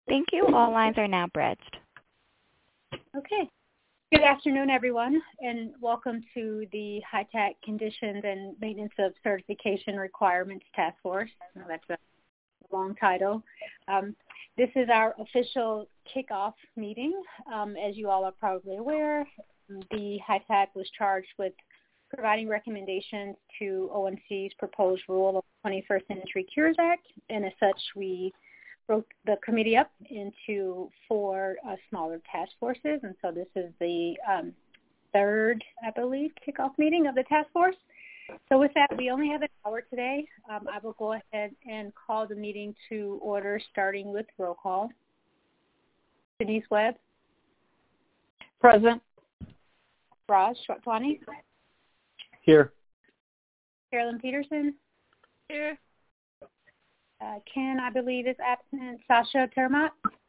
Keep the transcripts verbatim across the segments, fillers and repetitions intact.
Thank you. All lines are now bridged. Okay. Good afternoon, everyone, and welcome to the High-Tech Conditions and Maintenance of Certification Requirements Task Force. Oh, that's a long title. Um, this is our official kickoff meeting. Um, as you all are probably aware, the High-Tech was charged with providing recommendations to O N C's proposed rule of the twenty-first Century Cures Act, and as such, we broke the committee up into four uh, smaller task forces, and so this is the um, third, I believe, kickoff meeting of the task force. So with that, we only have an hour today. Um, I will go ahead and call the meeting to order, starting with roll call. Denise Webb. Present. Raj Shwatwani. Here. Carolyn Peterson. Here. Uh, Ken, I believe, is absent. Sasha Termott?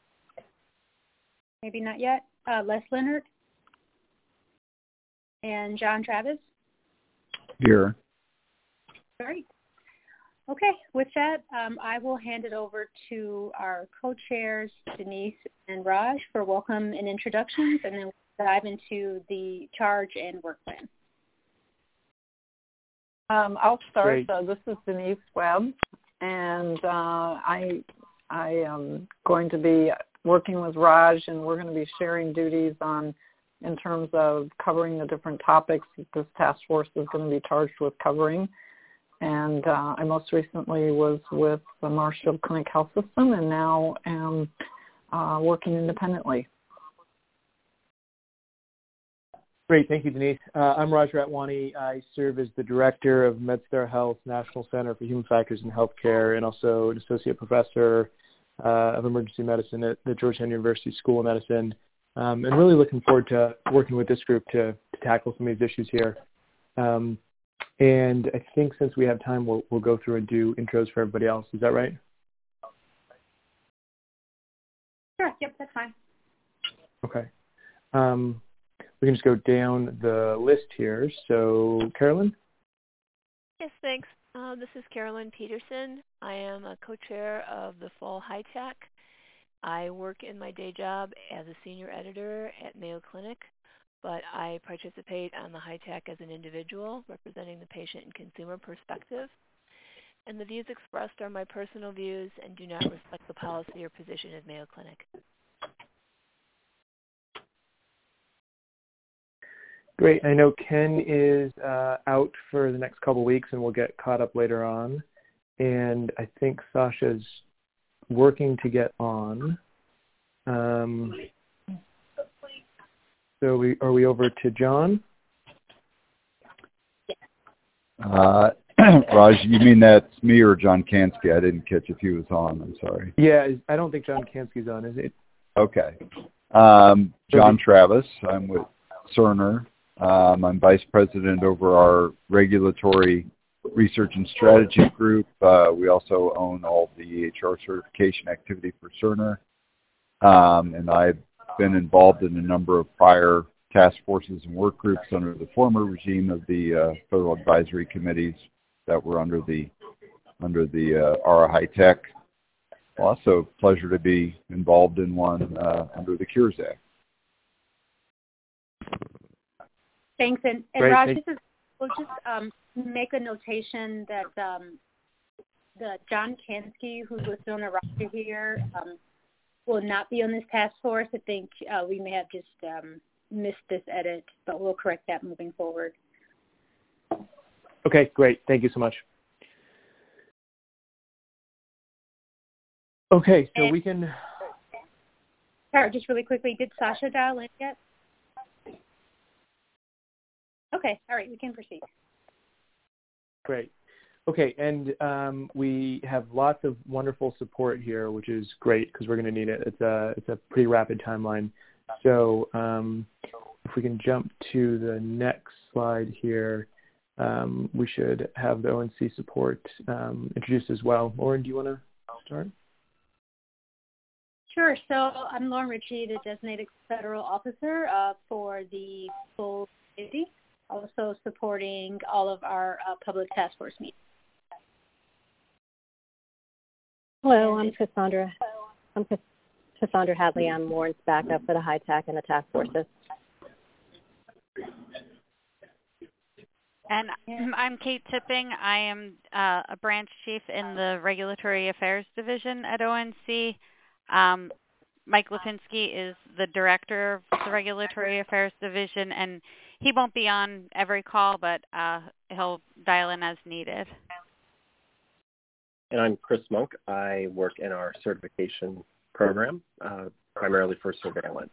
Maybe not yet. Uh, Les Leonard? And John Travis? Here. Great. Okay, with that, um, I will hand it over to our co-chairs, Denise and Raj, for welcome and introductions, and then we'll dive into the charge and work plan. Um, I'll start. Great. So this is Denise Webb, and uh, I I am going to be working with Raj, and we're going to be sharing duties on in terms of covering the different topics that this task force is going to be charged with covering. And uh, I most recently was with the Marshfield Clinic Health System, and now am uh, working independently. Great. Thank you, Denise. Uh, I'm Raj Ratwani. I serve as the Director of MedStar Health National Center for Human Factors in Healthcare, and also an Associate Professor uh, of Emergency Medicine at the Georgetown University School of Medicine. Um, and really looking forward to working with this group to, to tackle some of these issues here. Um, and I think since we have time, we'll, we'll go through and do intros for everybody else. Is that right? Sure. Yep, that's fine. Okay. Um, we can just go down the list here. So, Carolyn? Yes, thanks. Uh, this is Carolyn Peterson. I am a co-chair of the Fall High-Tech. I work in my day job as a senior editor at Mayo Clinic, but I participate on the High-Tech as an individual, representing the patient and consumer perspective. And the views expressed are my personal views and do not reflect the policy or position of Mayo Clinic. Great. I know Ken is uh, out for the next couple weeks, and we'll get caught up later on. And I think Sasha's working to get on. Um, so we are we over to John? Uh, Raj, you mean that's me or John Kansky? I didn't catch if he was on. I'm sorry. Yeah, I don't think John Kansky's on, is it? Okay. Um, John Travis. I'm with Cerner. Um, I'm vice president over our regulatory research and strategy group. Uh, we also own all the E H R certification activity for Cerner. Um, and I've been involved in a number of prior task forces and work groups under the former regime of the uh, federal advisory committees that were under the under the uh, A R A High-Tech. Also, pleasure to be involved in one uh, under the Cures Act. Thanks. And, and Raj, this is, we'll just um, make a notation that um, the John Kansky, who's listed on the roster here, um, will not be on this task force. I think uh, we may have just um, missed this edit, but we'll correct that moving forward. Okay, great. Thank you so much. Okay, so and, we can... Sorry, just really quickly, did Sasha dial in yet? Okay, all right, we can proceed. Great. Okay, and um, we have lots of wonderful support here, which is great because we're going to need it. It's a, it's a pretty rapid timeline. So um, if we can jump to the next slide here, um, we should have the O N C support um, introduced as well. Lauren, do you want to start? Sure. So I'm Lauren Ritchie, the designated federal officer uh, for the full committee, also supporting all of our uh, public task force meetings. Hello, I'm Cassandra. I'm, Cassandra Hadley. I'm Lauren's backup for the High Tech and the task forces. And I'm Kate Tipping. I am uh, a branch chief in the Regulatory Affairs Division at O N C. Um, Mike Lipinski is the director of the Regulatory Affairs Division, and he won't be on every call, but uh, he'll dial in as needed. And I'm Chris Monk. I work in our certification program, uh, primarily for surveillance.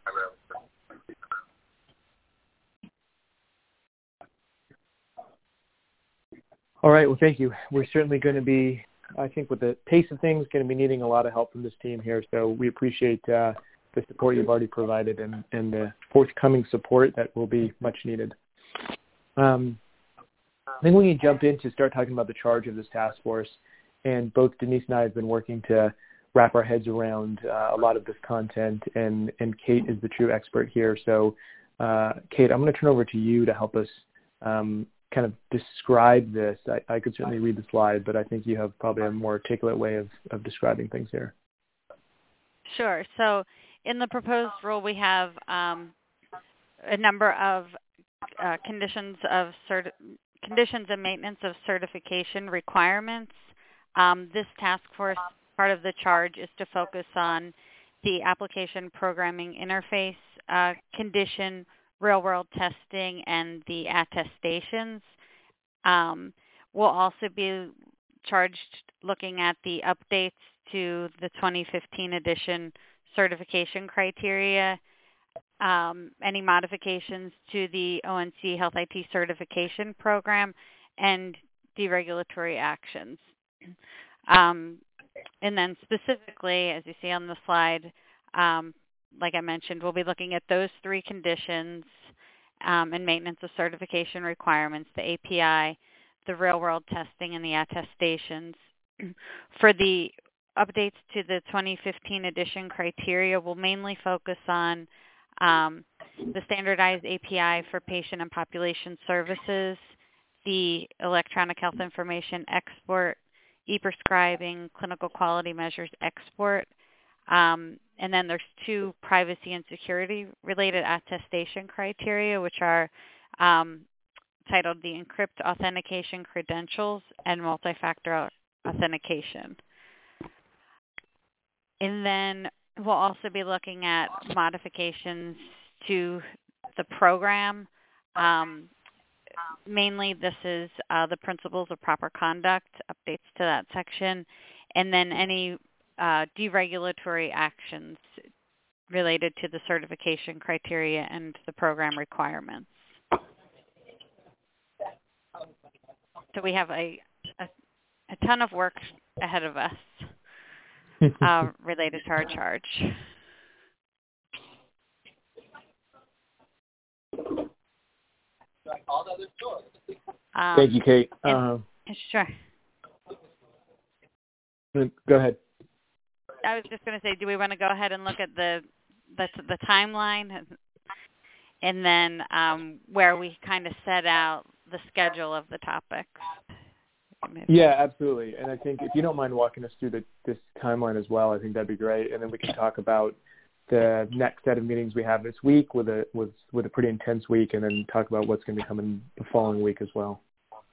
All right. Well, thank you. We're certainly going to be, I think, with the pace of things, going to be needing a lot of help from this team here. So we appreciate uh, the support you've already provided and, and the forthcoming support that will be much needed. Um, I think we can jump in to start talking about the charge of this task force. And both Denise and I have been working to wrap our heads around uh, a lot of this content, and, and Kate is the true expert here. So, uh, Kate, I'm going to turn over to you to help us um, kind of describe this. I, I could certainly read the slide, but I think you have probably a more articulate way of, of describing things here. Sure. So in the proposed rule, we have um, a number of uh, conditions of cert- conditions and maintenance of certification requirements. Um, this task force, part of the charge is to focus on the application programming interface uh, condition, real-world testing, and the attestations. Um, we'll also be charged looking at the updates to the twenty fifteen edition certification criteria, um, any modifications to the O N C Health I T certification program, and deregulatory actions. Um, and then specifically, as you see on the slide, um, like I mentioned, we'll be looking at those three conditions um, and maintenance of certification requirements, the A P I, the real-world testing, and the attestations. For the updates to the twenty fifteen edition criteria, we'll mainly focus on um, the standardized A P I for patient and population services, the electronic health information export, e-prescribing, clinical quality measures export, um, and then there's two privacy and security related attestation criteria, which are um, titled the encrypt authentication credentials and multi-factor authentication. And then we'll also be looking at modifications to the program. Um, mainly this is uh, the principles of proper conduct, updates to that section, and then any uh, deregulatory actions related to the certification criteria and the program requirements. So we have a, a, a ton of work ahead of us uh, related to our charge. Um, Thank you, Kate. And, uh, sure. Go ahead. I was just going to say, do we want to go ahead and look at the the, the timeline, and then um, where we kind of set out the schedule of the topics? Yeah, absolutely. And I think if you don't mind walking us through the, this timeline as well, I think that'd be great. And then we can talk about the next set of meetings we have this week with a with with a pretty intense week, and then talk about what's going to come in the following week as well.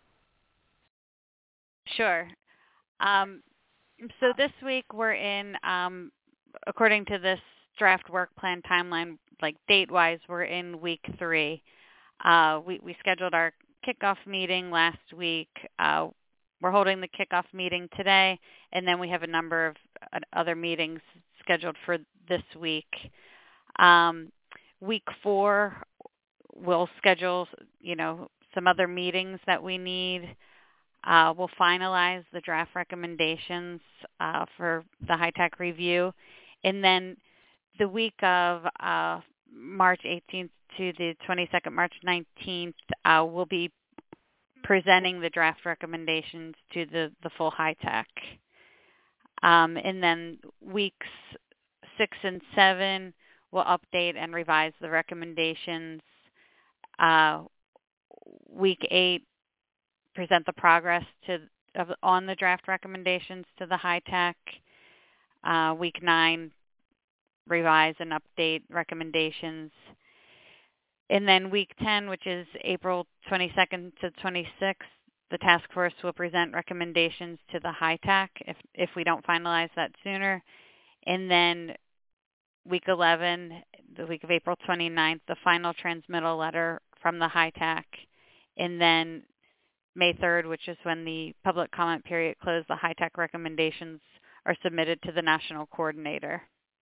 Sure. Um, so this week we're in, um, according to this draft work plan timeline, like date-wise, we're in week three. Uh, we, we scheduled our kickoff meeting last week. Uh, we're holding the kickoff meeting today, and then we have a number of uh, other meetings scheduled for this week. Um, week four, we'll schedule, you know, some other meetings that we need. Uh, we'll finalize the draft recommendations uh, for the high-tech review. And then the week of uh, March eighteenth to the twenty-second, March nineteenth, uh, we'll be presenting the draft recommendations to the, the full high-tech. Um, and then weeks six and seven, we'll update and revise the recommendations. Uh, week eight, present the progress to of, on the draft recommendations to the high-tech. Uh, week nine, revise and update recommendations. And then week ten, which is April twenty-second to twenty-sixth, the task force will present recommendations to the H I T A C if, if we don't finalize that sooner. And then week eleven, the week of April twenty-ninth, the final transmittal letter from the H I T A C. And then May third, which is when the public comment period closed, the H I T A C recommendations are submitted to the national coordinator.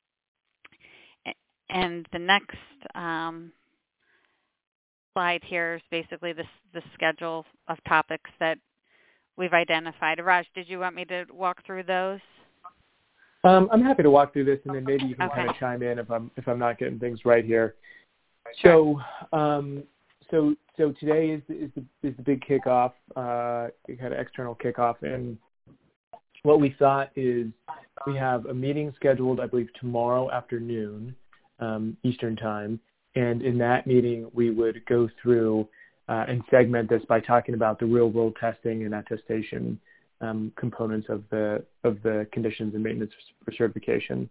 And the next um, slide here is basically the, the schedule of topics that we've identified. Raj, did you want me to walk through those? Um, I'm happy to walk through this, and then maybe you can okay. kind of chime in if I'm if I'm not getting things right here. Sure. So, um, so so today is is the is the big kickoff, uh, kind of external kickoff, and what we thought is we have a meeting scheduled, I believe, tomorrow afternoon, um, Eastern time, and in that meeting we would go through uh, and segment this by talking about the real-world testing and attestation um, components of the of the conditions and maintenance for certification.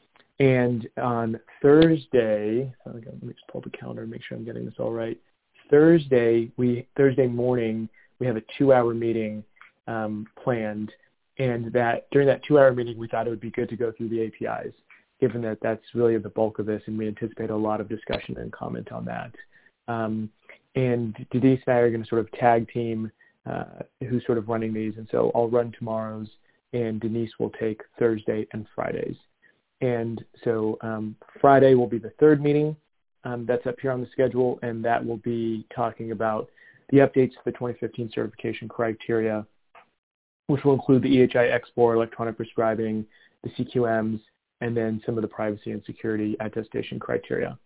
And on Thursday, oh, let me just pull up the calendar and make sure I'm getting this all right. Thursday, we Thursday morning we have a two-hour meeting um, planned, and that during that two-hour meeting we thought it would be good to go through the A P Is, given that that's really the bulk of this, and we anticipate a lot of discussion and comment on that. Um, and Denise and I are going to sort of tag team uh, who's sort of running these, and so I'll run tomorrow's, and Denise will take Thursday and Fridays. And so um, Friday will be the third meeting. Um, that's up here on the schedule, and that will be talking about the updates to the twenty fifteen certification criteria, which will include the E H I X four, electronic prescribing, the C Q Ms, and then some of the privacy and security attestation criteria.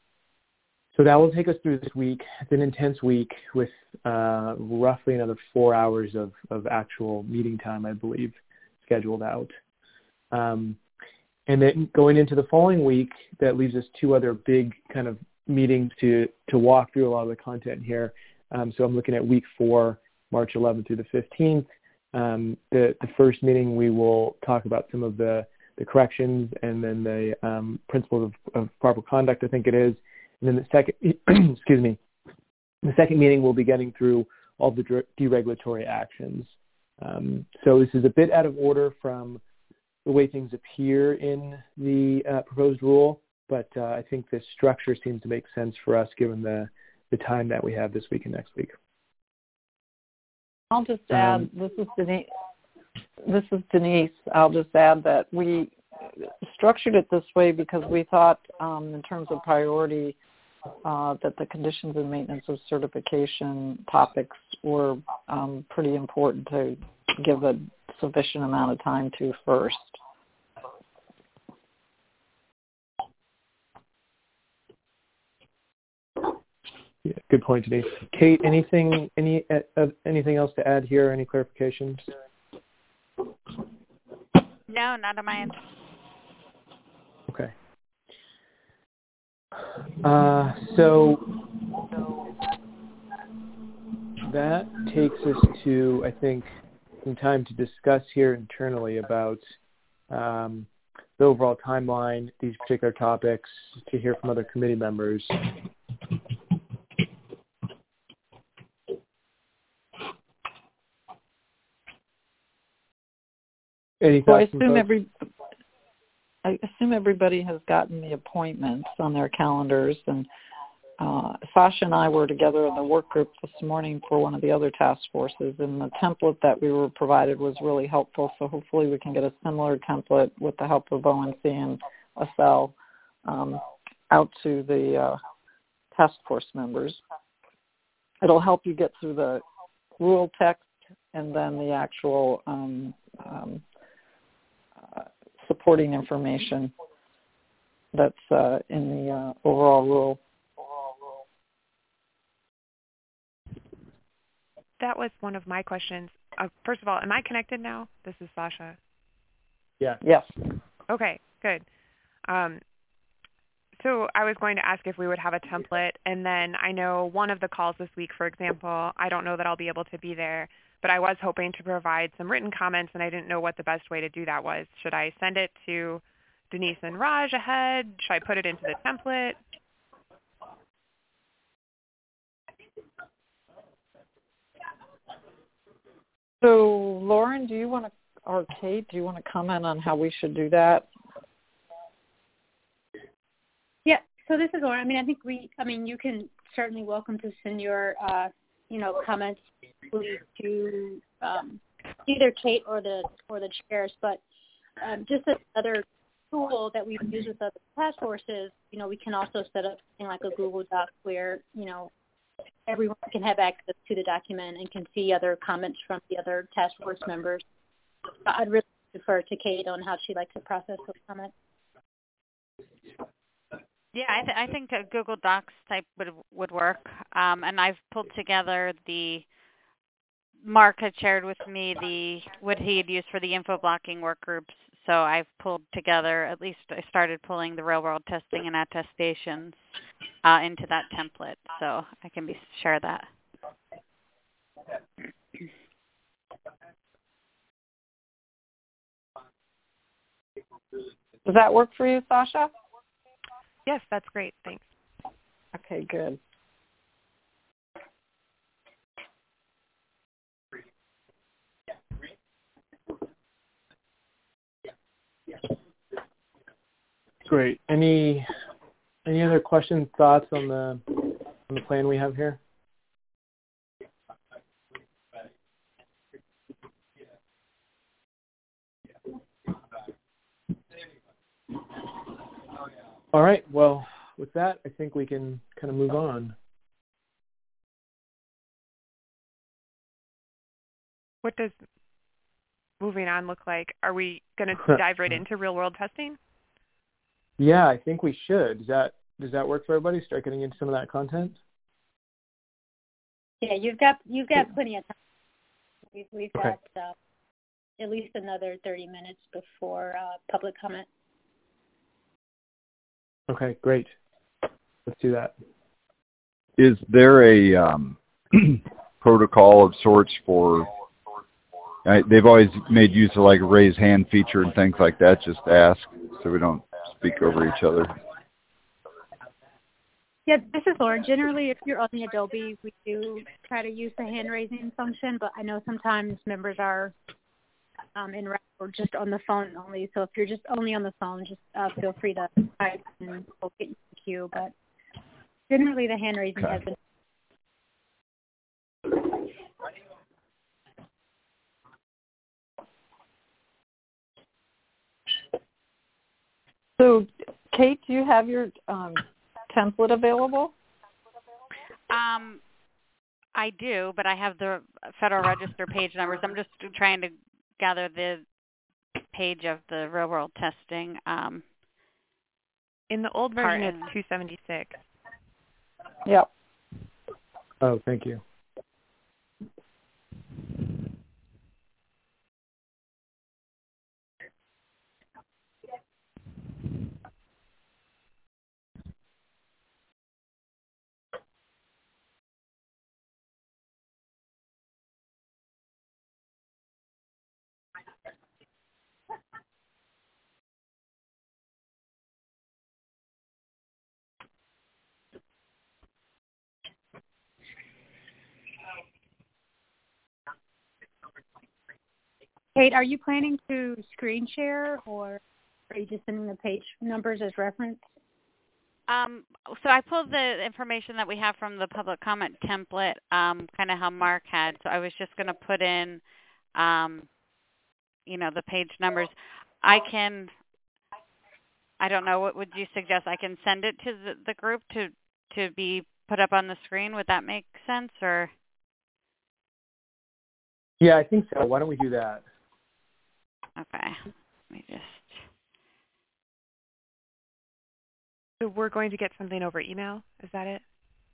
So that will take us through this week. It's an intense week with uh, roughly another four hours of, of actual meeting time, I believe, scheduled out. Um, And then going into the following week, that leaves us two other big kind of meetings to, to walk through a lot of the content here. Um, so I'm looking at week four, March eleventh through the fifteenth. Um, the, the first meeting, we will talk about some of the, the corrections and then the um, principles of, of proper conduct, I think it is. And then the second, excuse me, the second meeting we'll be getting through all the deregulatory actions. Um, so this is a bit out of order from the way things appear in the uh, proposed rule, but uh, I think this structure seems to make sense for us given the, the time that we have this week and next week. I'll just add, um, this is Denise. This is Denise. I'll just add that we structured it this way because we thought, um, in terms of priority, uh, that the conditions and maintenance of certification topics were um, pretty important to give a sufficient amount of time to first. Yeah, good point, Denise. Kate, anything any uh, anything else to add here? Any clarifications? No, not on my end. Okay. Uh, so that takes us to, I think, some time to discuss here internally about um, the overall timeline, these particular topics, to hear from other committee members. Any well, I thoughts from assume folks? every I assume everybody has gotten the appointments on their calendars, and uh, Sasha and I were together in the work group this morning for one of the other task forces, and the template that we were provided was really helpful, so hopefully we can get a similar template with the help of O N C and A S L um, out to the uh, task force members. It'll help you get through the rule text and then the actual um, um, uh, supporting information that's uh, in the uh, overall rule. That was one of my questions. Uh, first of all, am I connected now? This is Sasha. Yeah. Yes. Okay, good. Um, so I was going to ask if we would have a template, and then I know one of the calls this week, for example, I don't know that I'll be able to be there, but I was hoping to provide some written comments, and I didn't know what the best way to do that was. Should I send it to Denise and Raj ahead? Should I put it into the template? So, Lauren, do you want to, or Kate, do you want to comment on how we should do that? Yeah. So this is Lauren. I mean, I think we. I mean, you can certainly welcome to send your, uh, you know, comments to um, either Kate or the or the chairs. But um, just another tool that we've used with other task forces, you know, we can also set up something like a Google Doc where, you know, everyone can have access to the document and can see other comments from the other task force members. I'd really defer to Kate on how she'd like to process those comments. Yeah, I, th- I think a Google Docs type would would work. Um, and I've pulled together the, Mark had shared with me the what he had used for the info blocking work groups. So I've pulled together, at least I started pulling the real world testing and attestations uh, into that template. So I can be share that. Does that work for you, Sasha? Yes, that's great. Thanks. Okay, good. Great. Any any other questions, thoughts on the on the plan we have here? All right. Well, with that, I think we can kind of move on. What does moving on look like? Are we going to dive right into real world testing? Yeah, I think we should. Does that does that work for everybody? Start getting into some of that content. Yeah, you've got you've got plenty of time. We've we've Okay. got uh, at least another thirty minutes before uh, public comment. Okay, great. Let's do that. Is there a um, protocol of sorts for? I, they've always made use of like a raise hand feature and things like that. Just ask so we don't speak over each other. Yeah, this is Lauren. Generally, if you're on the Adobe, we do try to use the hand raising function, but I know sometimes members are um, in or just on the phone only. So if you're just only on the phone, just uh, feel free to type and we'll get you the queue. But generally, the hand raising Okay. has been. So, Kate, do you have your um, template available? Um, I do, but I have the Federal Register page numbers. I'm just trying to gather the page of the real world testing. Um, In the old version, part it's two seventy-six. Yep. Oh, thank you. Kate, are you planning to screen share, or are you just sending the page numbers as reference? Um, so I pulled the information that we have from the public comment template, um, kind of how Mark had. So I was just going to put in, um, you know, the page numbers. I can, I don't know, what would you suggest? I can send it to the, the group to, to be put up on the screen. Would that make sense? Or? Yeah, I think so. Why don't we do that? Okay. Let me just. So we're going to get something over email. Is that it?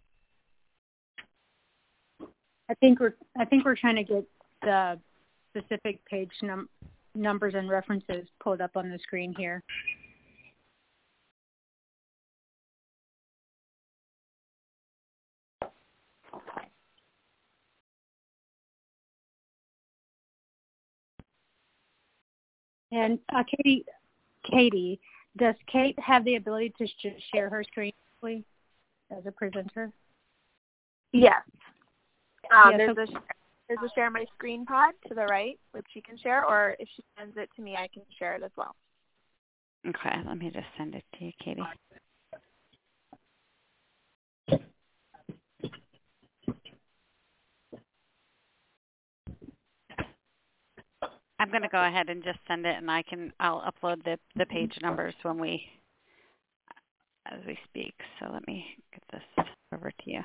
I think we're I think we're trying to get the specific page num- numbers and references pulled up on the screen here. And uh, Katie, Katie, does Kate have the ability to sh- share her screen, please, as a presenter? Yes. Um, yes there's, okay. a, there's a share my screen pod to the right, which she can share, or if she sends it to me, I can share it as well. Okay, let me just send it to you, Katie. I'm going to go ahead and just send it, and I can I'll upload the the page numbers when we as we speak. So let me get this over to you.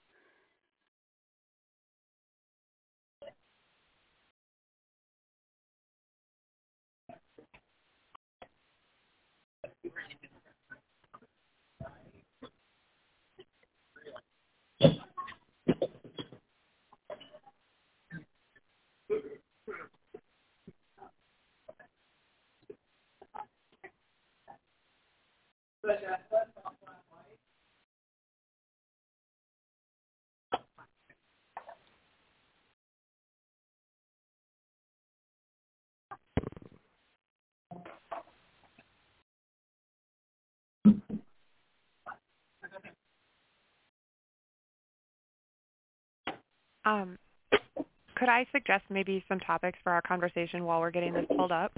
Um, could I suggest maybe some topics for our conversation while we're getting this pulled up?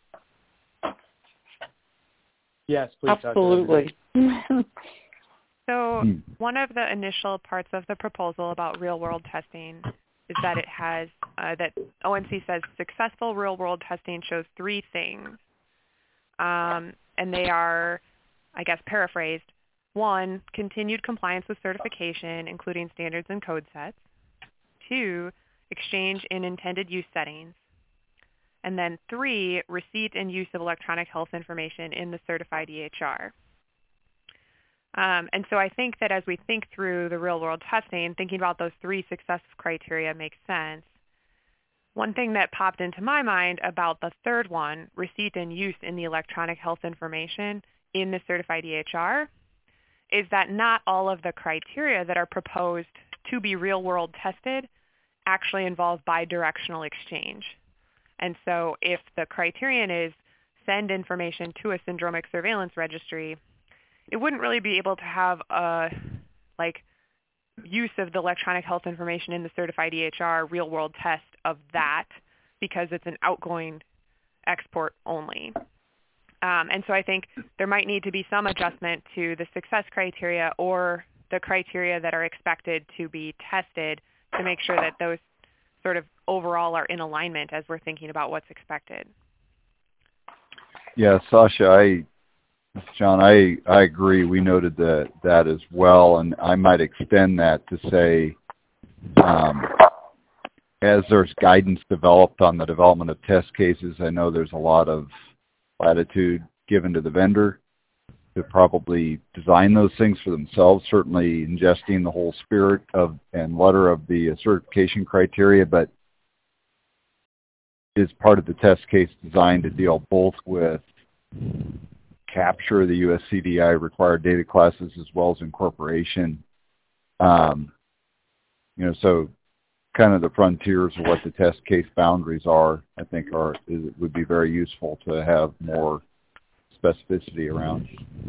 Yes, please. Absolutely. So one of the initial parts of the proposal about real-world testing is that it has, uh, that O N C says successful real-world testing shows three things. Um, and they are, I guess, paraphrased. One, continued compliance with certification, including standards and code sets. Two, exchange in intended use settings. And then three, receipt and use of electronic health information in the certified E H R. Um, and so I think that as we think through the real-world testing, thinking about those three success criteria makes sense. One thing that popped into my mind about the third one, receipt and use in the electronic health information in the certified E H R, is that not all of the criteria that are proposed to be real-world tested actually involve bidirectional exchange. And so if the criterion is send information to a syndromic surveillance registry, it wouldn't really be able to have a like use of the electronic health information in the certified E H R real-world test of that because it's an outgoing export only. Um, and so I think there might need to be some adjustment to the success criteria or the criteria that are expected to be tested to make sure that those sort of overall are in alignment as we're thinking about what's expected. Yeah, Sasha, I, John, I, I agree. We noted that, that as well, and I might extend that to say, um, as there's guidance developed on the development of test cases, I know there's a lot of latitude given to the vendor to probably design those things for themselves, certainly ingesting the whole spirit of and letter of the certification criteria, but is part of the test case designed to deal both with capture of the U S C D I required data classes as well as incorporation. Um, you know, so kind of the frontiers of what the test case boundaries are, I think are is, would be very useful to have more specificity around.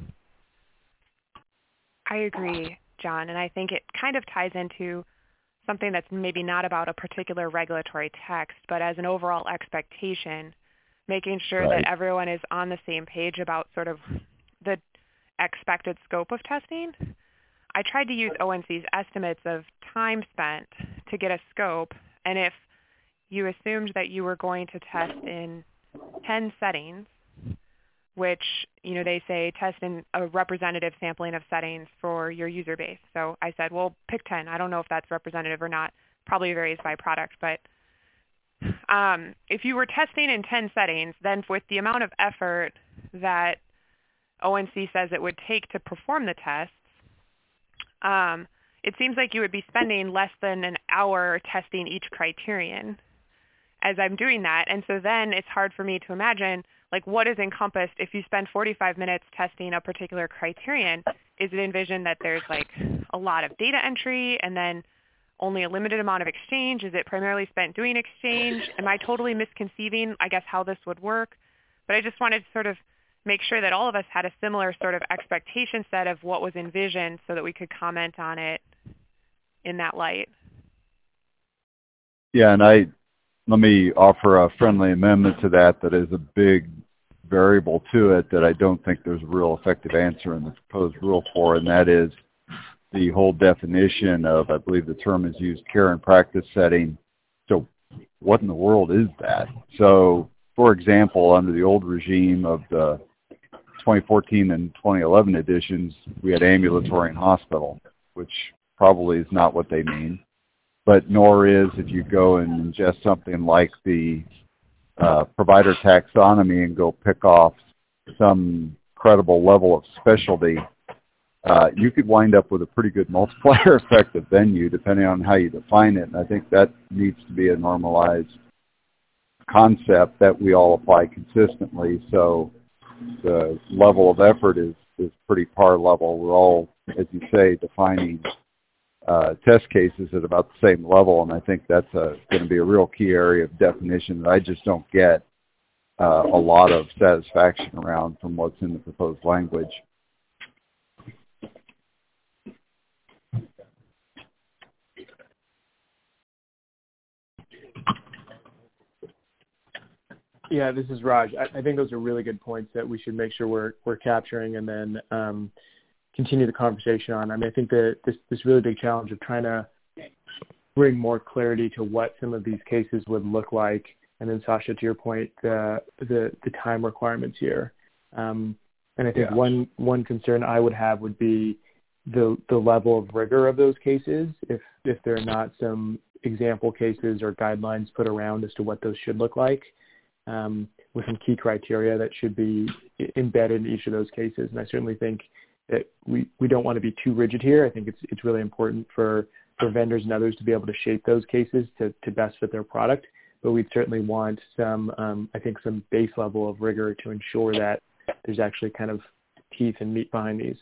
I agree, John, and I think it kind of ties into something that's maybe not about a particular regulatory text, but as an overall expectation, making sure Right. that everyone is on the same page about sort of the expected scope of testing. I tried to use O N C's estimates of time spent to get a scope, and if you assumed that you were going to test in ten settings, which, you know, they say test in a representative sampling of settings for your user base. So I said, well, pick ten. I don't know if that's representative or not. Probably varies by product, but um, if you were testing in ten settings, then with the amount of effort that O N C says it would take to perform the tests, um, it seems like you would be spending less than an hour testing each criterion as I'm doing that. And so then it's hard for me to imagine, like, what is encompassed if you spend forty-five minutes testing a particular criterion? Is it envisioned that there's, like, a lot of data entry and then only a limited amount of exchange? Is it primarily spent doing exchange? Am I totally misconceiving, I guess, how this would work? But I just wanted to sort of make sure that all of us had a similar sort of expectation set of what was envisioned so that we could comment on it in that light. Yeah, and I let me offer a friendly amendment to that that is a big variable to it that I don't think there's a real effective answer in the proposed rule for, and that is the whole definition of, I believe the term is used, care and practice setting. So what in the world is that? So, for example, under the old regime of the twenty fourteen and twenty eleven editions, we had ambulatory and hospital, which probably is not what they mean, but nor is if you go and ingest something like the uh, provider taxonomy and go pick off some credible level of specialty, uh, you could wind up with a pretty good multiplier effect of venue depending on how you define it. And I think that needs to be a normalized concept that we all apply consistently. So the level of effort is, is pretty par level. We're all, as you say, defining uh, test cases at about the same level, and I think that's going to be a real key area of definition that I just don't get uh, a lot of satisfaction around from what's in the proposed language. Yeah, this is Raj. I, I think those are really good points that we should make sure we're we're capturing and then um, continue the conversation on. I mean, I think that this this really big challenge of trying to bring more clarity to what some of these cases would look like, and then Sasha, to your point, the the, the time requirements here. Um, and I think yeah. one one concern I would have would be the the level of rigor of those cases. If if there are not some example cases or guidelines put around as to what those should look like. Um, with some key criteria that should be embedded in each of those cases. And I certainly think that we, we don't want to be too rigid here. I think it's it's really important for, for vendors and others to be able to shape those cases to, to best fit their product. But we'd certainly want some, um, I think, some base level of rigor to ensure that there's actually kind of teeth and meat behind these.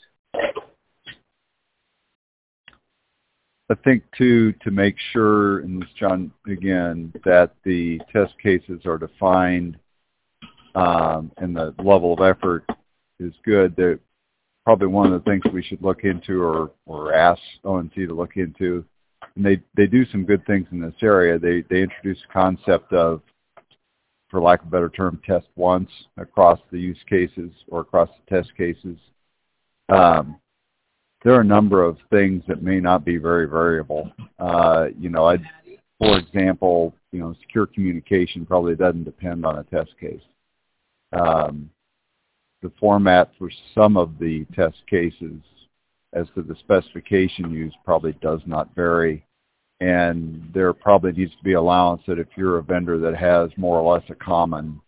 I think, too, to make sure, and this, John, again, that the test cases are defined um, and the level of effort is good, that probably one of the things we should look into or, or ask O N C to look into, and they, they do some good things in this area. They, they introduce a concept of, for lack of a better term, test once across the use cases or across the test cases. Um, There are a number of things that may not be very variable. Uh, you know, I'd, for example, you know, secure communication probably doesn't depend on a test case. Um, the format for some of the test cases as to the specification used probably does not vary. And there probably needs to be allowance that if you're a vendor that has more or less a common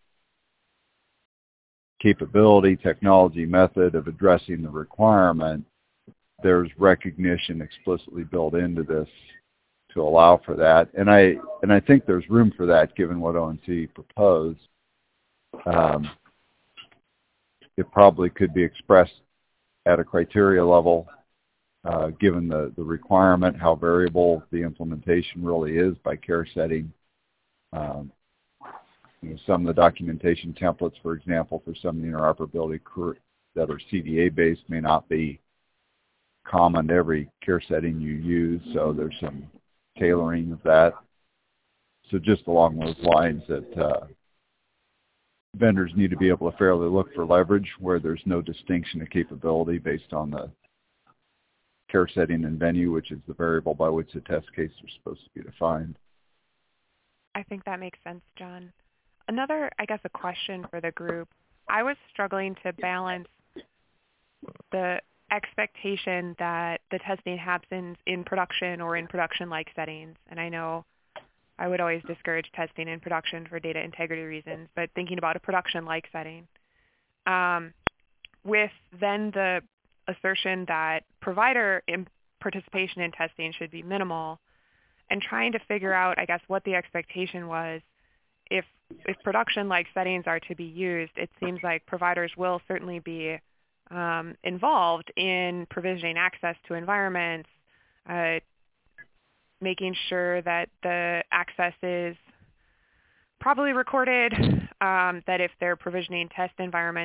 capability, technology, method of addressing the requirement, there's recognition explicitly built into this to allow for that. And I and I think there's room for that given what O N C proposed. Um, it probably could be expressed at a criteria level, uh, given the, the requirement, how variable the implementation really is by care setting. Um, you know, some of the documentation templates, for example, for some of the interoperability that are C D A-based may not be common to every care setting you use, so there's some tailoring of that. So just along those lines that uh, vendors need to be able to fairly look for leverage where there's no distinction of capability based on the care setting and venue, which is the variable by which the test cases are supposed to be defined. I think that makes sense, John. Another, I guess, a question for the group. I was struggling to balance the expectation that the testing happens in production or in production-like settings. And I know I would always discourage testing in production for data integrity reasons, but thinking about a production-like setting. Um, with then the assertion that provider in participation in testing should be minimal, and trying to figure out, I guess, what the expectation was. If, if production-like settings are to be used, it seems like providers will certainly be Um, involved in provisioning access to environments, uh, making sure that the access is properly recorded, um, that if they're provisioning test environments,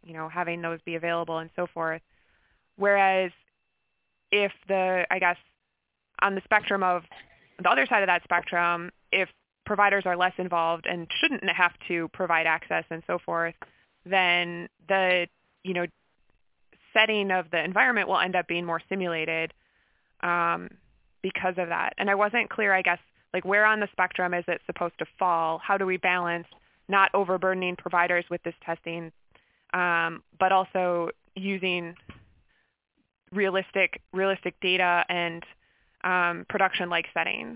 you know, having those be available and so forth. Whereas if the, I guess, on the spectrum of the other side of that spectrum, if providers are less involved and shouldn't have to provide access and so forth, then the, you know, setting of the environment will end up being more simulated um, because of that. And I wasn't clear, I guess, like where on the spectrum is it supposed to fall? How do we balance not overburdening providers with this testing, um, but also using realistic realistic data and um, production-like settings?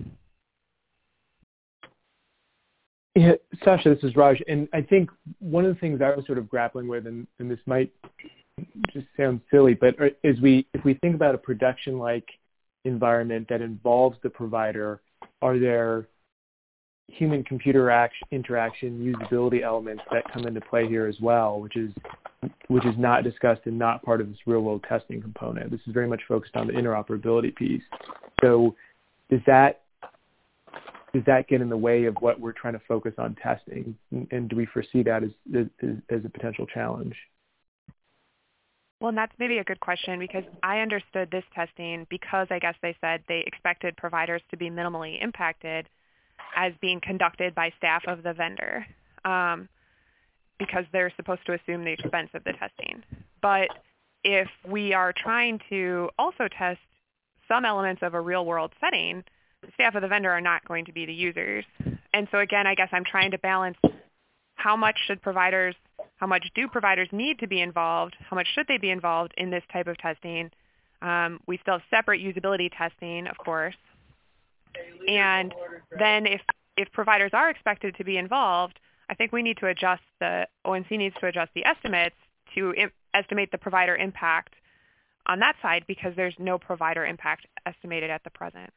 Yeah, Sasha, this is Raj, and I think one of the things I was sort of grappling with, and, and this might just sound silly, but is we if we think about a production-like environment that involves the provider, are there human-computer act- interaction, usability elements that come into play here as well, which is which is not discussed and not part of this real-world testing component. This is very much focused on the interoperability piece. So does that does that get in the way of what we're trying to focus on testing, and, and do we foresee that as, as as a potential challenge? Well, and that's maybe a good question, because I understood this testing because I guess they said they expected providers to be minimally impacted as being conducted by staff of the vendor, um, because they're supposed to assume the expense of the testing. But if we are trying to also test some elements of a real-world setting, the staff of the vendor are not going to be the users. And so again, I guess I'm trying to balance how much should providers, how much do providers need to be involved, how much should they be involved in this type of testing. Um, we still have separate usability testing, of course. And then if, if providers are expected to be involved, I think we need to adjust the, O N C needs to adjust the estimates to im- estimate the provider impact on that side, because there's no provider impact estimated at the present.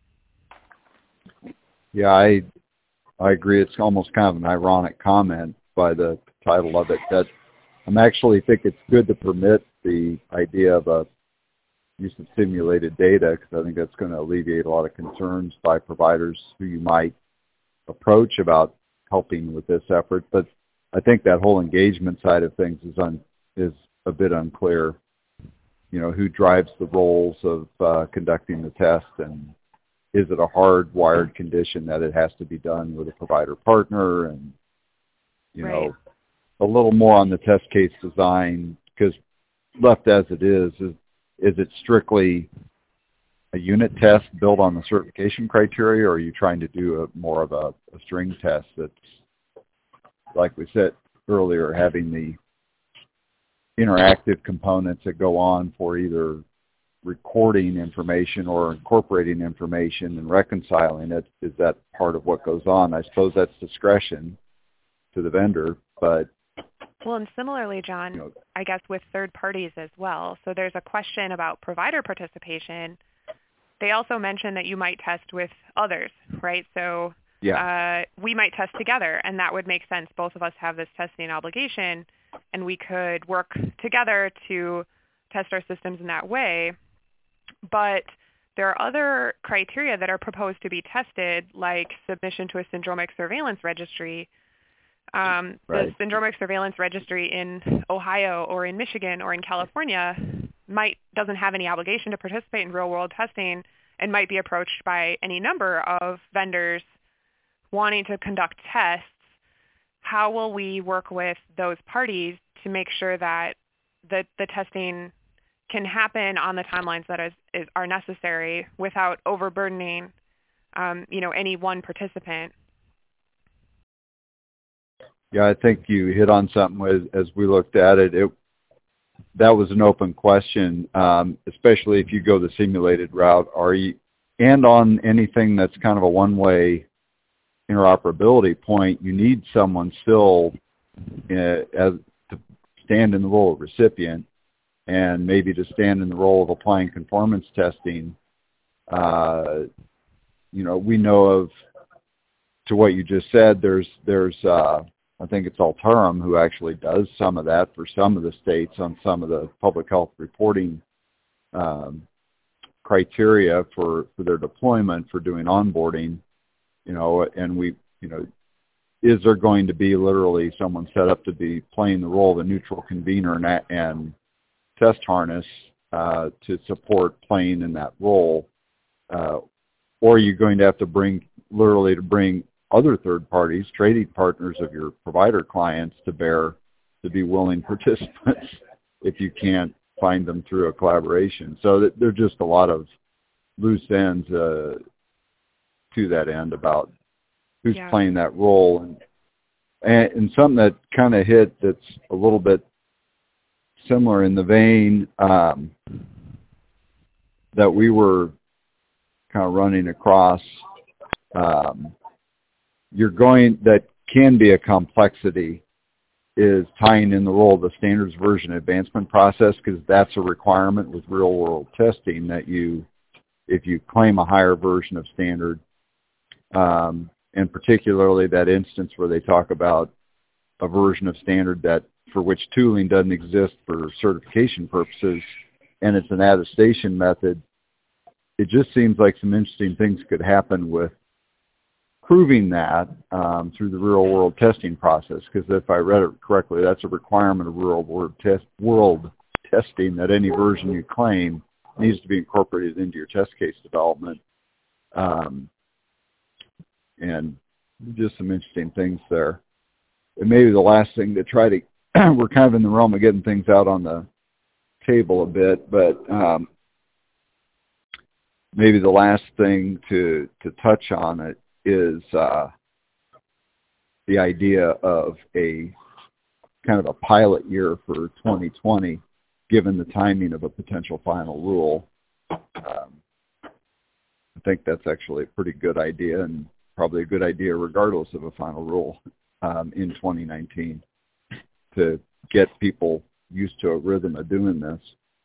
Yeah, I I agree. It's almost kind of an ironic comment by the title of it, that I'm actually think it's good to permit the idea of a use of simulated data, because I think that's going to alleviate a lot of concerns by providers who you might approach about helping with this effort. But I think that whole engagement side of things is un, is a bit unclear. You know, who drives the roles of uh, conducting the test, and is it a hardwired condition that it has to be done with a provider partner? And, you right. know, a little more on the test case design, because left as it is, is, is it strictly a unit test built on the certification criteria, or are you trying to do a, more of a, a string test that's, like we said earlier, having the interactive components that go on for either recording information or incorporating information and reconciling it? Is that part of what goes on? I suppose that's discretion to the vendor, but... Well, and similarly, John, you know, I guess with third parties as well. So there's a question about provider participation. They also mentioned that you might test with others, right? So yeah. uh, we might test together, and that would make sense. Both of us have this testing obligation, and we could work together to test our systems in that way. But there are other criteria that are proposed to be tested, like submission to a syndromic surveillance registry. Um, right. The syndromic surveillance registry in Ohio or in Michigan or in California might doesn't have any obligation to participate in real-world testing and might be approached by any number of vendors wanting to conduct tests. How will we work with those parties to make sure that the, the testing can happen on the timelines that is, is, are necessary without overburdening, um, you know, any one participant? Yeah, I think you hit on something as, as we looked at it. It that was an open question, um, especially if you go the simulated route. Are you, and on anything that's kind of a one-way interoperability point, you need someone still uh, as to stand in the role of recipient, and maybe to stand in the role of applying conformance testing. Uh, you know, we know of, to what you just said, there's, there's uh, I think it's Alterum who actually does some of that for some of the states on some of the public health reporting um, criteria for, for their deployment for doing onboarding, you know, and we, you know, is there going to be literally someone set up to be playing the role of a neutral convener and, and test harness uh, to support playing in that role? Uh, or are you going to have to bring, literally to bring other third parties, trading partners of your provider clients to bear to be willing participants if you can't find them through a collaboration? So that there are just a lot of loose ends uh, to that end about who's yeah. playing that role. And, and, and something that kind of hit that's a little bit similar in the vein um, that we were kind of running across, um, you're going, that can be a complexity, is tying in the role of the standards version advancement process, because that's a requirement with real world testing that you, if you claim a higher version of standard, um, and particularly that instance where they talk about a version of standard that for which tooling doesn't exist for certification purposes, and it's an attestation method, it just seems like some interesting things could happen with proving that um, through the real-world testing process. Because if I read it correctly, that's a requirement of real-world test, world testing, that any version you claim needs to be incorporated into your test case development. Um, and just some interesting things there. And maybe the last thing to try to, we're kind of in the realm of getting things out on the table a bit, but um, maybe the last thing to, to touch on it is uh, the idea of a kind of a pilot year for twenty twenty, given the timing of a potential final rule. Um, I think that's actually a pretty good idea, and probably a good idea regardless of a final rule um, in twenty nineteen, to get people used to a rhythm of doing this.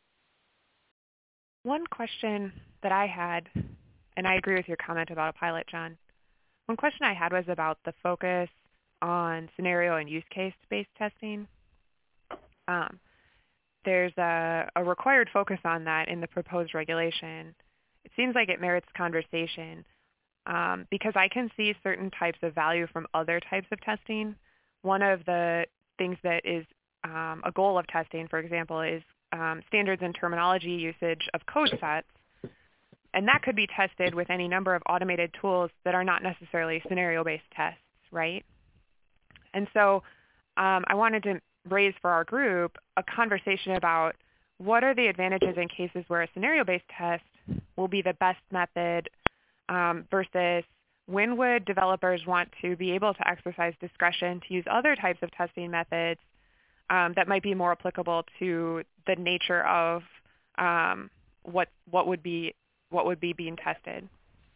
One question that I had, and I agree with your comment about a pilot, John. One question I had was about the focus on scenario and use case-based testing. Um, there's a, a required focus on that in the proposed regulation. It seems like it merits conversation um, because I can see certain types of value from other types of testing. One of the things that is um, a goal of testing, for example, is um, standards and terminology usage of code sets. And that could be tested with any number of automated tools that are not necessarily scenario-based tests, right? And so um, I wanted to raise for our group a conversation about what are the advantages in cases where a scenario-based test will be the best method um, versus when would developers want to be able to exercise discretion to use other types of testing methods um, that might be more applicable to the nature of um, what what would be what would be being tested.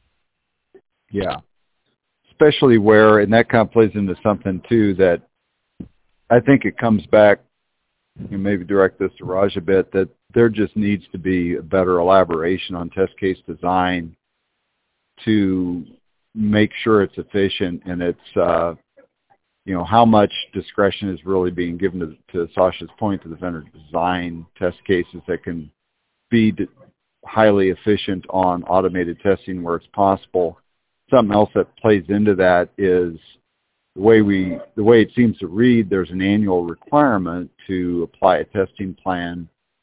Yeah, especially where, and that kind of plays into something too that I think it comes back, you maybe direct this to Raj a bit, that there just needs to be a better elaboration on test case design to make sure it's efficient and it's, uh, you know, how much discretion is really being given to, to Sasha's point, to the vendor to design test cases that can be de- highly efficient on automated testing where it's possible. Something else that plays into that is the way we, the way it seems to read, there's an annual requirement to apply a testing plan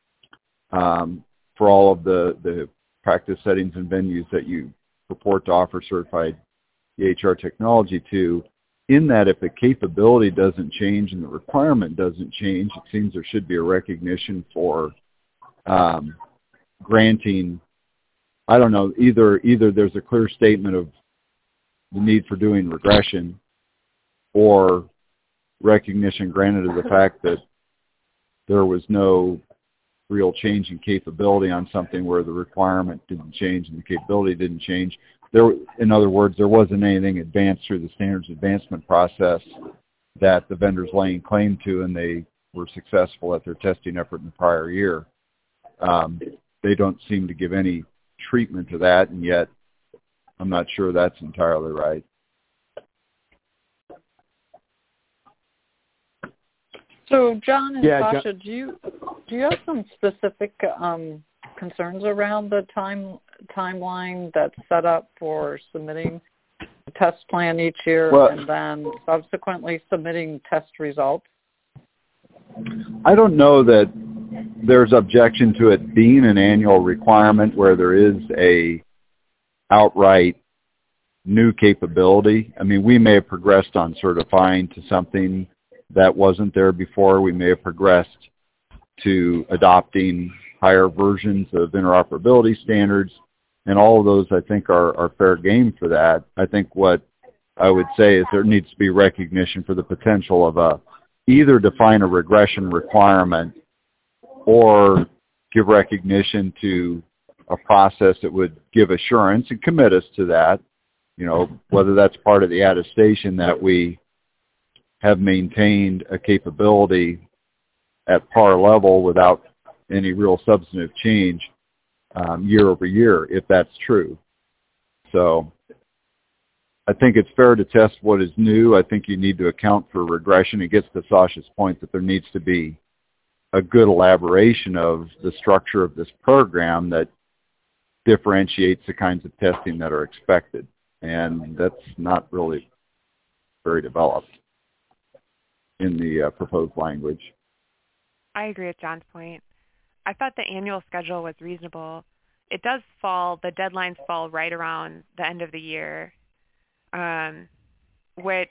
um, for all of the, the practice settings and venues that you purport to offer certified E H R technology to. In that, if the capability doesn't change and the requirement doesn't change, it seems there should be a recognition for um, granting, I don't know, either either there's a clear statement of the need for doing regression or recognition granted of the fact that there was no real change in capability on something where the requirement didn't change and the capability didn't change. There, in other words, there wasn't anything advanced through the standards advancement process that the vendor's laying claim to, and they were successful at their testing effort in the prior year. Um, they don't seem to give any treatment to that, and yet I'm not sure that's entirely right. So, John and yeah, Sasha, John- do you do you have some specific um, concerns around the time timeline that's set up for submitting test plan each year Well, and then subsequently submitting test results? I don't know that there's objection to it being an annual requirement where there is a outright new capability. I mean, we may have progressed on certifying to something that wasn't there before. We may have progressed to adopting higher versions of interoperability standards, and all of those, I think, are, are fair game for that. I think what I would say is there needs to be recognition for the potential of a either define a regression requirement or give recognition to a process that would give assurance and commit us to that, you know, whether that's part of the attestation that we have maintained a capability at par level without any real substantive change um, year over year, if that's true. So I think it's fair to test what is new. I think you need to account for regression. It gets to Sasha's point that there needs to be a good elaboration of the structure of this program that differentiates the kinds of testing that are expected. And that's not really very developed in the uh, proposed language. I agree with John's point. I thought the annual schedule was reasonable. It does fall, the deadlines fall right around the end of the year, um, which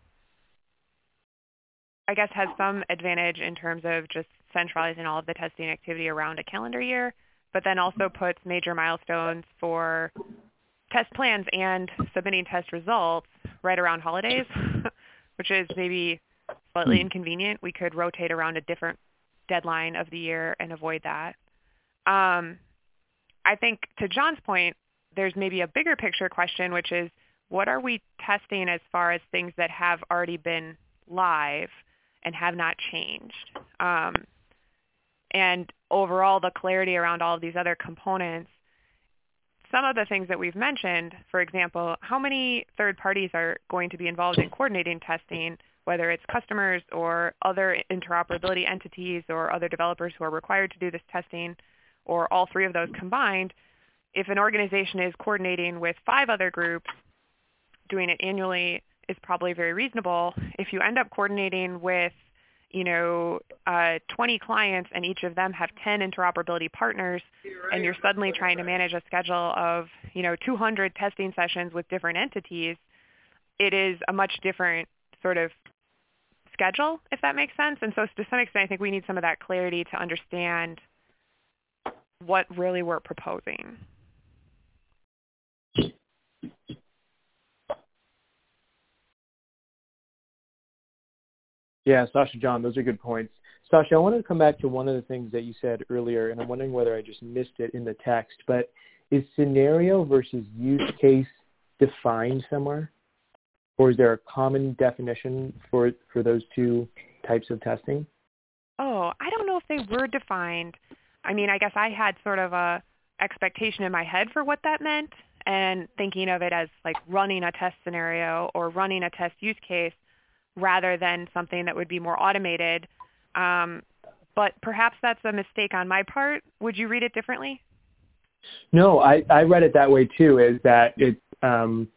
I guess has some advantage in terms of just centralizing all of the testing activity around a calendar year, but then also puts major milestones for test plans and submitting test results right around holidays, which is maybe slightly inconvenient. We could rotate around a different deadline of the year and avoid that. Um, I think to John's point, there's maybe a bigger picture question, which is what are we testing as far as things that have already been live and have not changed? Um, and overall, the clarity around all of these other components. Some of the things that we've mentioned, for example, how many third parties are going to be involved in coordinating testing, whether it's customers or other interoperability entities or other developers who are required to do this testing, or all three of those combined. If an organization is coordinating with five other groups, doing it annually is probably very reasonable. If you end up coordinating with, you know, uh, twenty clients and each of them have ten interoperability partners, and you're suddenly trying to manage a schedule of, you know, two hundred testing sessions with different entities, it is a much different sort of schedule, if that makes sense. And so to some extent, I think we need some of that clarity to understand what really we're proposing. Yeah, Sasha, John, those are good points. Sasha, I wanted to come back to one of the things that you said earlier, and I'm wondering whether I just missed it in the text, but is scenario versus use case defined somewhere? Or is there a common definition for for those two types of testing? Oh, I don't know if they were defined. I mean, I guess I had sort of a expectation in my head for what that meant, and thinking of it as like running a test scenario or running a test use case rather than something that would be more automated. Um, but perhaps that's a mistake on my part. Would you read it differently? No, I, I read it that way too, is that it um,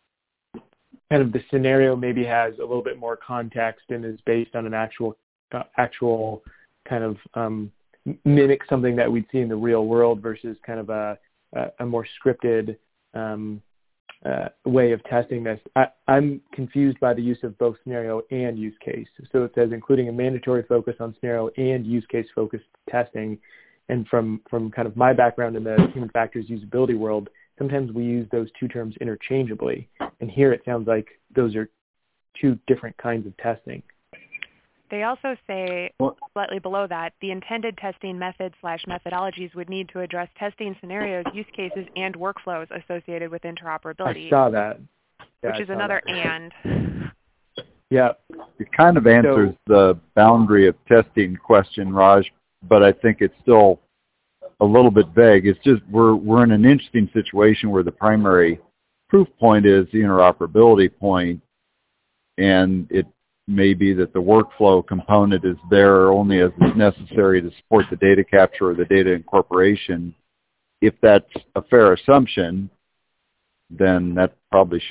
kind of the scenario maybe has a little bit more context and is based on an actual uh, actual kind of um, mimic something that we'd see in the real world versus kind of a, a, a more scripted um, uh, way of testing this. I, I'm confused by the use of both scenario and use case. So it says including a mandatory focus on scenario and use case focused testing. And from, from kind of my background in the human factors usability world, sometimes we use those two terms interchangeably. And here it sounds like those are two different kinds of testing. They also say, slightly below that, the intended testing methods slash methodologies would need to address testing scenarios, use cases, and workflows associated with interoperability. I saw that. Yeah, which is another that. and. Yeah. It kind of answers so, the boundary of testing question, Raj, but I think it's still a little bit vague. It's just we're we're in an interesting situation where the primary proof point is the interoperability point, and it may be that the workflow component is there only as is necessary to support the data capture or the data incorporation. If that's a fair assumption, then that probably should be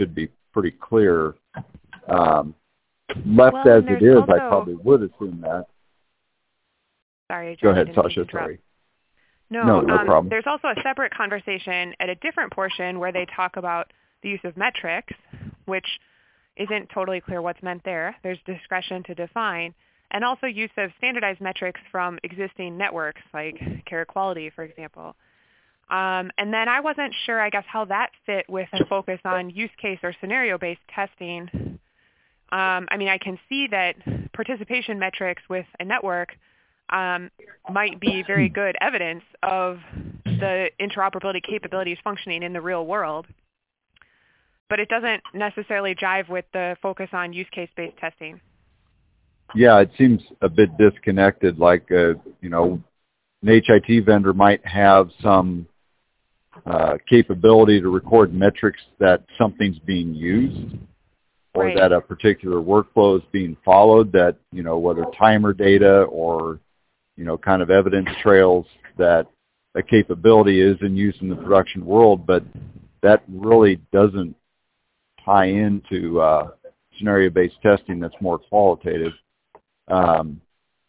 pretty clear. Um, left well, as it is, also... I probably would assume that. Sorry, Go John, ahead, I didn't Sasha. Sorry. No, no, no um, problem. There's also a separate conversation at a different portion where they talk about the use of metrics, which isn't totally clear what's meant there. There's discretion to define, and also use of standardized metrics from existing networks, like care quality, for example. Um, and then I wasn't sure, I guess, how that fit with a focus on use case or scenario-based testing. Um, I mean, I can see that participation metrics with a network um, might be very good evidence of the interoperability capabilities functioning in the real world, but it doesn't necessarily jive with the focus on use case-based testing. Yeah, it seems a bit disconnected, like, uh, you know, an H I T vendor might have some uh, capability to record metrics that something's being used, or right. that a particular workflow is being followed, that, you know, whether timer data or, you know, kind of evidence trails that a capability is in use in the production world, but that really doesn't tie into uh, scenario-based testing that's more qualitative. Um,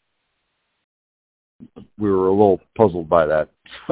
we were a little puzzled by that.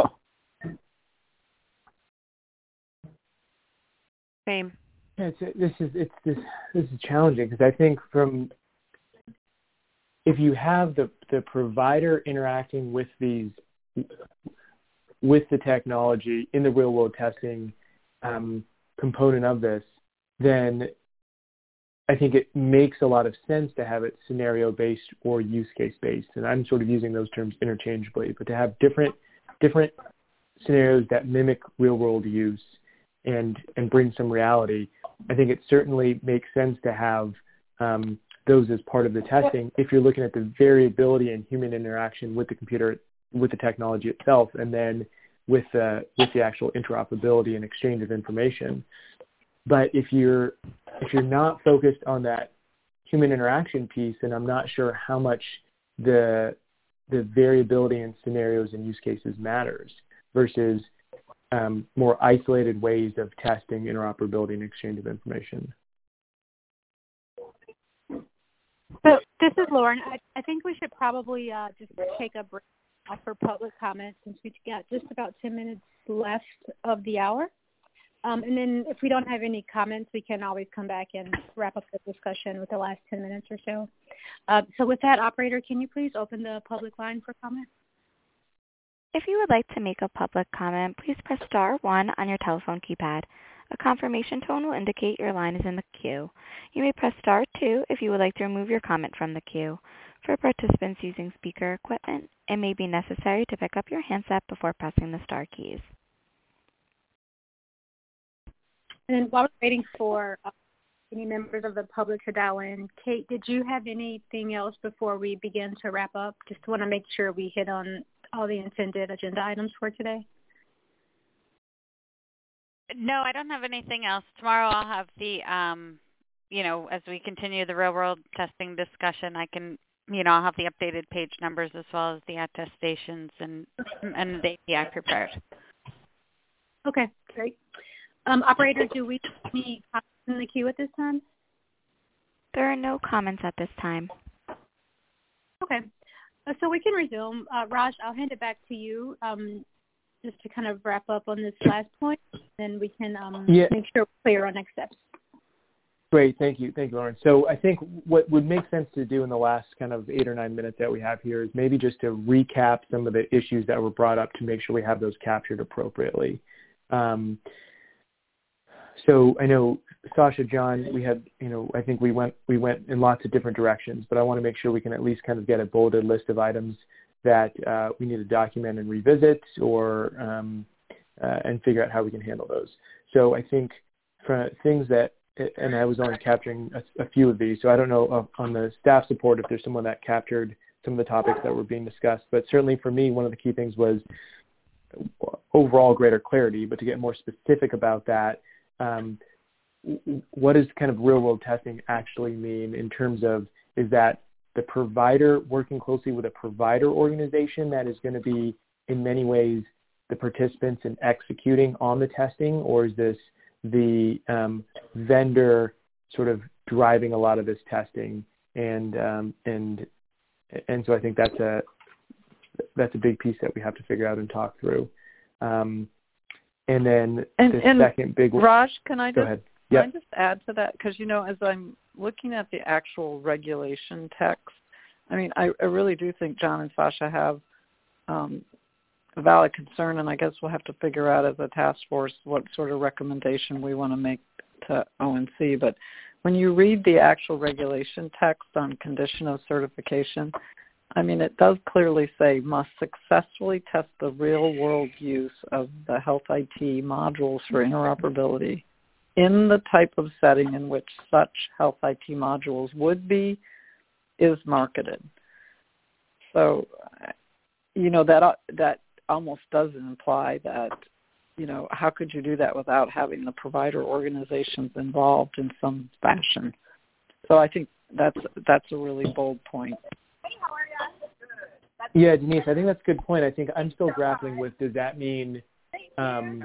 Same. Yeah, it's, this is it's this this is challenging because I think from if you have the the provider interacting with these with the technology in the real world testing um, component of this, then I think it makes a lot of sense to have it scenario-based or use case-based. And I'm sort of using those terms interchangeably, but to have different different scenarios that mimic real-world use and, and bring some reality, I think it certainly makes sense to have um, those as part of the testing if you're looking at the variability in human interaction with the computer, with the technology itself, and then with the, with the actual interoperability and exchange of information. But if you're if you're not focused on that human interaction piece, then I'm not sure how much the the variability in scenarios and use cases matters versus um, more isolated ways of testing interoperability and exchange of information. So this is Lauren. I, I think we should probably uh, just take a break for public comment since we've got just about ten minutes left of the hour. Um, and then if we don't have any comments, we can always come back and wrap up the discussion with the last ten minutes or so. Uh, so with that, operator, can you please open the public line for comment? If you would like to make a public comment, please press star one on your telephone keypad. A confirmation tone will indicate your line is in the queue. You may press star two if you would like to remove your comment from the queue. For participants using speaker equipment, it may be necessary to pick up your handset before pressing the star keys. And then while we're waiting for uh, any members of the public to dial in, Kate, did you have anything else before we begin to wrap up? Just want to make sure we hit on all the intended agenda items for today. No, I don't have anything else. Tomorrow I'll have the, um, you know, as we continue the real world testing discussion, I can, you know, I'll have the updated page numbers as well as the attestations and, and the A P I prepared. Okay, great. Um, operator, do we have any comments in the queue at this time? There are no comments at this time. Okay. Uh, so we can resume. Uh, Raj, I'll hand it back to you um, just to kind of wrap up on this last point, then we can um, yeah. make sure we're clear on next steps. Great. Thank you. Thank you, Lauren. So I think what would make sense to do in the last kind of eight or nine minutes that we have here is maybe just to recap some of the issues that were brought up to make sure we have those captured appropriately. Um, so I know, Sasha, John, we had, you know, I think we went we went in lots of different directions, but I want to make sure we can at least kind of get a bulleted list of items that uh, we need to document and revisit or um, uh, and figure out how we can handle those. So I think for things that, and I was only capturing a, a few of these, so I don't know uh, on the staff support if there's someone that captured some of the topics that were being discussed, but certainly for me, one of the key things was overall greater clarity, but to get more specific about that, um, what does kind of real-world testing actually mean in terms of, is that the provider working closely with a provider organization that is going to be in many ways the participants in executing on the testing, or is this the um, vendor sort of driving a lot of this testing, and um, and and so I think that's a that's a big piece that we have to figure out and talk through. Um, and then and, the and second big one. Raj, can I Go just ahead. can Yep. I just add to that? Because you know, as I'm looking at the actual regulation text, I mean, I, I really do think John and Sasha have um, a valid concern, and I guess we'll have to figure out as a task force what sort of recommendation we want to make to O N C. But when you read the actual regulation text on condition of certification, I mean, it does clearly say must successfully test the real-world use of the health I T modules for interoperability in the type of setting in which such health I T modules would be is marketed. So, you know, that that almost does imply that, you know, how could you do that without having the provider organizations involved in some fashion? So I think that's that's a really bold point. Yeah, Denise, I think that's a good point. I think I'm still grappling with, does that mean um,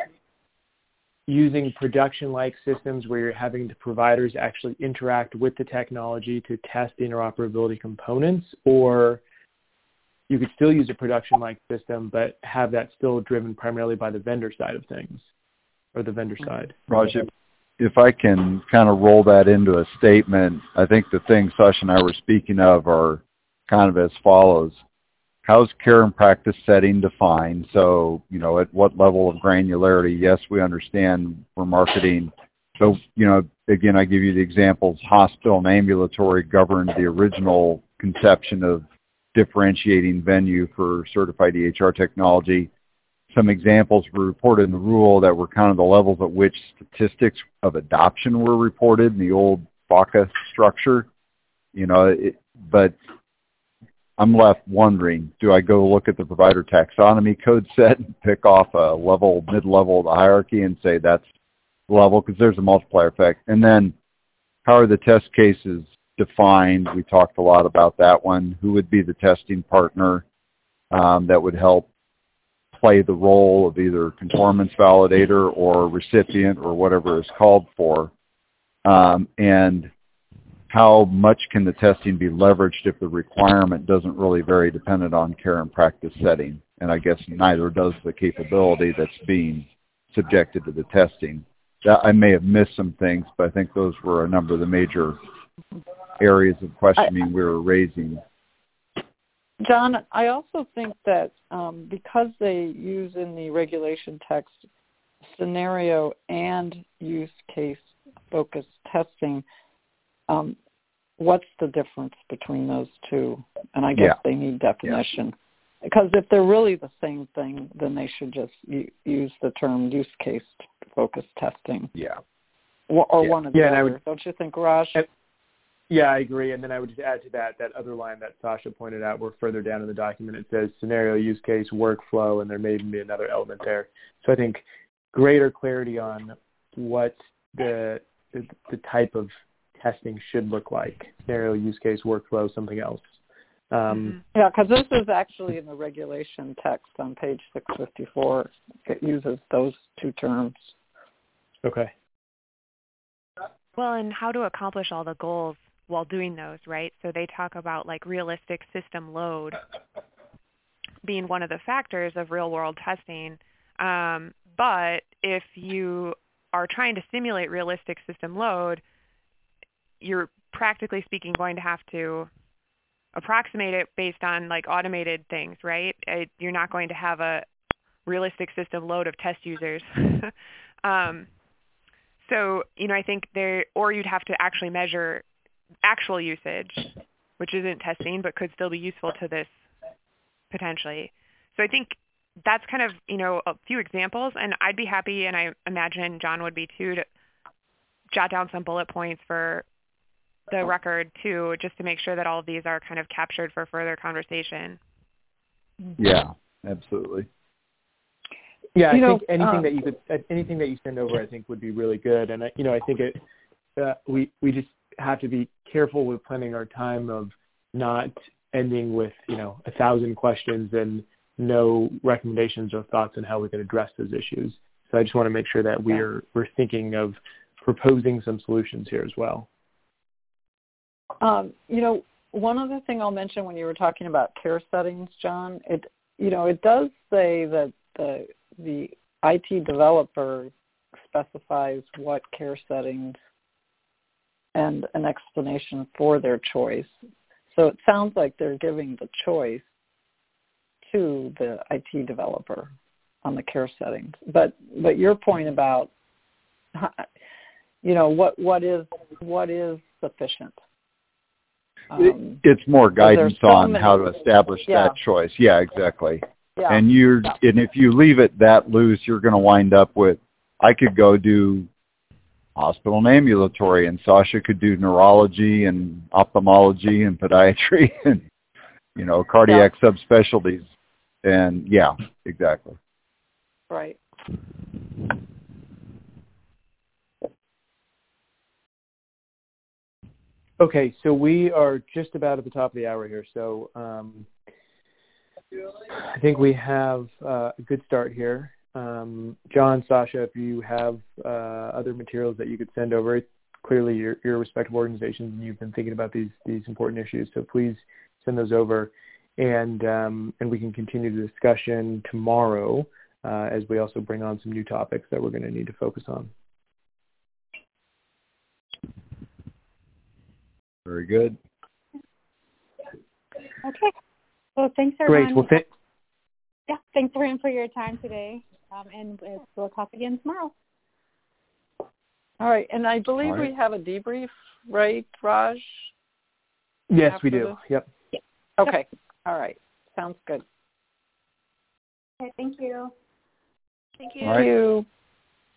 using production-like systems where you're having the providers actually interact with the technology to test interoperability components, or you could still use a production-like system but have that still driven primarily by the vendor side of things, or the vendor side? Raj, if, if I can kind of roll that into a statement, I think the things Sasha and I were speaking of are kind of as follows. How's care and practice setting defined? So, you know, at what level of granularity? Yes, we understand we're marketing. So, you know, again, I give you the examples. Hospital and ambulatory governed the original conception of differentiating venue for certified E H R technology. Some examples were reported in the rule that were kind of the levels at which statistics of adoption were reported in the old V A C A structure. You know, it, but I'm left wondering, do I go look at the provider taxonomy code set and pick off a level, mid-level of the hierarchy and say that's the level? Because there's a multiplier effect. And then how are the test cases defined? We talked a lot about that one. Who would be the testing partner um, that would help play the role of either conformance validator or recipient or whatever is called for? Um, and how much can the testing be leveraged if the requirement doesn't really vary dependent on care and practice setting? And I guess neither does the capability that's being subjected to the testing. That, I may have missed some things, but I think those were a number of the major areas of questioning I, we were raising. John, I also think that um, because they use in the regulation text scenario and use case focused testing, Um, what's the difference between those two? And I guess yeah. they need definition. Yeah. Because if they're really the same thing, then they should just u- use the term use case focused testing. Yeah. Or, or yeah. one of yeah, the and other. I would, Don't you think, Raj? And, yeah, I agree. And then I would just add to that, that other line that Sasha pointed out, where further down in the document it says scenario, use case, workflow, and there may even be another element there. So I think greater clarity on what the the, the type of testing should look like, scenario, use case, workflow, something else. Um, mm-hmm. Yeah, because this is actually in the regulation text on page six fifty-four. It uses those two terms. Okay. Well, and how to accomplish all the goals while doing those, right? So they talk about like realistic system load being one of the factors of real-world testing. Um, but if you are trying to simulate realistic system load, you're practically speaking going to have to approximate it based on like automated things, right? It, you're not going to have a realistic system load of test users. um, so, you know, I think there, or you'd have to actually measure actual usage, which isn't testing, but could still be useful to this potentially. So I think that's kind of, you know, a few examples, and I'd be happy, and I imagine John would be too, to jot down some bullet points for the record too, just to make sure that all of these are kind of captured for further conversation. Yeah, absolutely. Yeah, I you think know, anything um, that you could, anything that you send over, I think would be really good. And I, you know, I think it, uh, we we just have to be careful with planning our time of not ending with, you know, a thousand questions and no recommendations or thoughts on how we can address those issues. So I just want to make sure that we're we're thinking of proposing some solutions here as well. Um, you know, one other thing I'll mention when you were talking about care settings, John, it you know it does say that the the I T developer specifies what care settings and an explanation for their choice. So it sounds like they're giving the choice to the I T developer on the care settings. But but your point about, you know, what what is what is sufficient? Um, it's more guidance so on many, how to establish yeah. that choice. Yeah, exactly. Yeah. And you're yeah. and if you leave it that loose, you're going to wind up with, I could go do hospital and ambulatory, and Sasha could do neurology and ophthalmology and podiatry and, you know, cardiac yeah. subspecialties. And yeah, exactly. Right. Okay, so we are just about at the top of the hour here. So um, I think we have uh, a good start here. Um, John, Sasha, if you have uh, other materials that you could send over, clearly you're, you're respective organizations and you've been thinking about these these important issues. So please send those over, and um, and we can continue the discussion tomorrow uh, as we also bring on some new topics that we're going to need to focus on. Very good. Okay. Well, thanks everyone. Great. Well, th- yeah, thanks everyone for your time today, um, and we'll talk again tomorrow. All right, and I believe right. we have a debrief, right, Raj? Yes, After we do. This? Yep. Yeah. Okay. All right. Sounds good. Okay, thank you. Thank you. All right. Thank you.